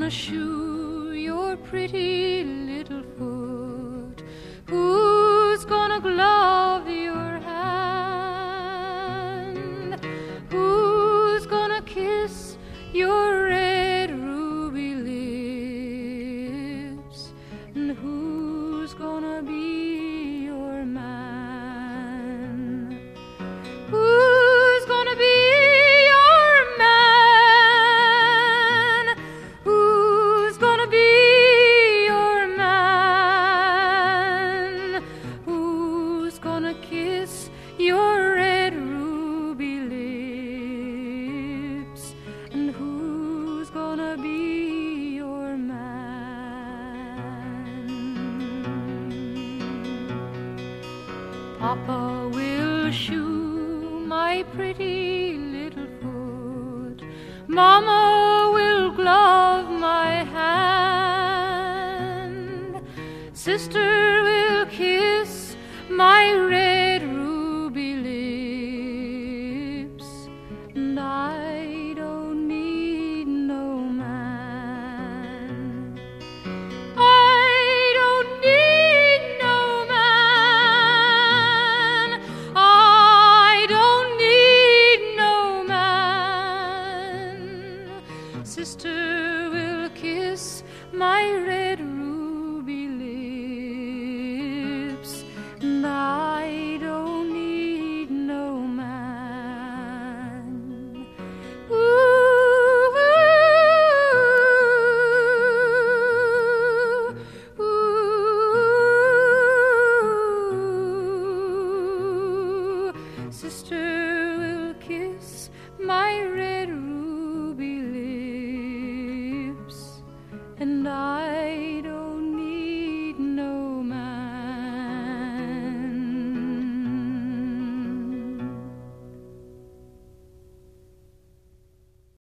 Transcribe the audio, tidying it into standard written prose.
gonna shoe your pretty little foot? Who's gonna glove your hand? Who's gonna kiss your red ruby lips? And who's gonna be your man? Who's gonna be your man? Who's gonna be your man? Who's gonna kiss your red ruby lips? And who's gonna be your man? Papa will shoe my pretty little foot. Mama will glove my hand. Sister will kiss my red ruby lips. And I don't need no man. I don't need no man. I don't need no man. Sister will kiss my red ruby lips. And I don't need no man. Ooh, ooh, ooh. Sister will kiss my red ruby lips. And I don't